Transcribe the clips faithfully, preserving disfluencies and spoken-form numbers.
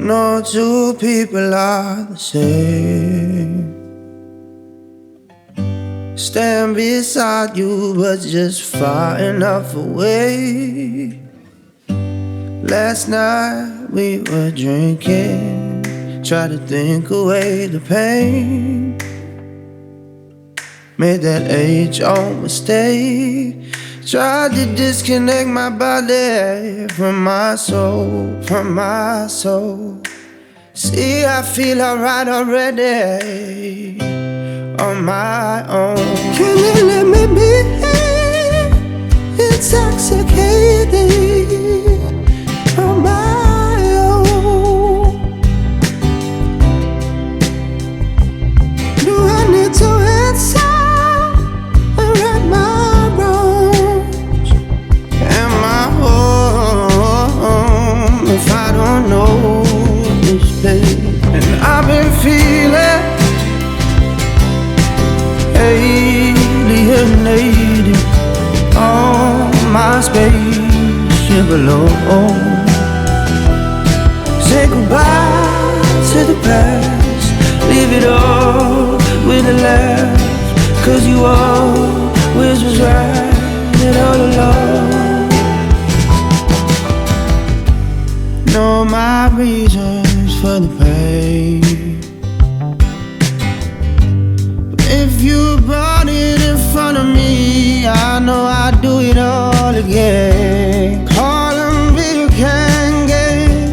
No two people are the same. Stand beside you, but just far enough away. Last night we were drinking, tried to think away the pain. Made that age-old mistake. Tried to disconnect my body from my soul, from my soul. See, I feel alright already on my own. Can you let me be intoxicated on my own? Do I need to answer? If I don't know this place, and I've been feeling alienated on my spaceship alone. Say goodbye to the past, leave it all with a laugh, 'cause you always was right all along. Know my reasons for the pain, but if you brought it in front of me, I know I'd do it all again. Call them real can get.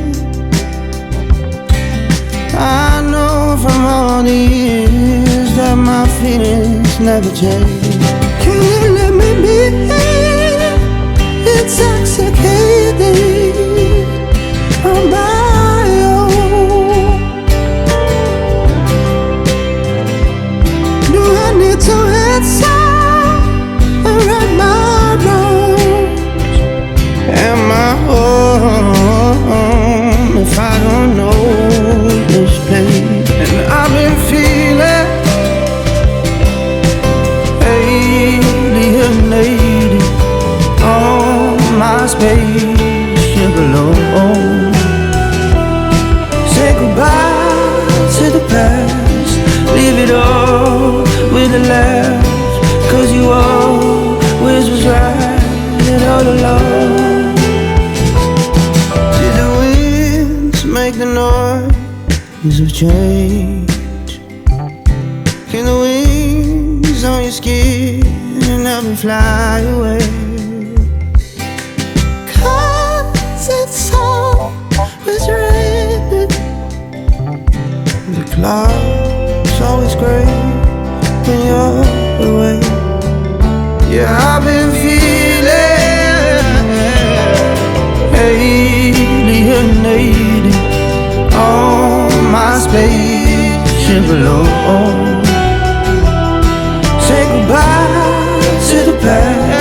I know from all the years that my feelings never change. Can you let me be intoxicated on my own? Do I need to answer and right my wrongs? Am I home if I don't know this place? And I've been feeling alienated on my spaceship alone. Say goodbye to the past, leave it all with a laugh, 'cause you always was right all along. Did the winds make the noise of change? Can the wings on your skin help me fly away? 'Cause it's always raining. The clouds always gray when you're away. Yeah, I've been feeling alienated on my spaceship alone. Say goodbye to the past,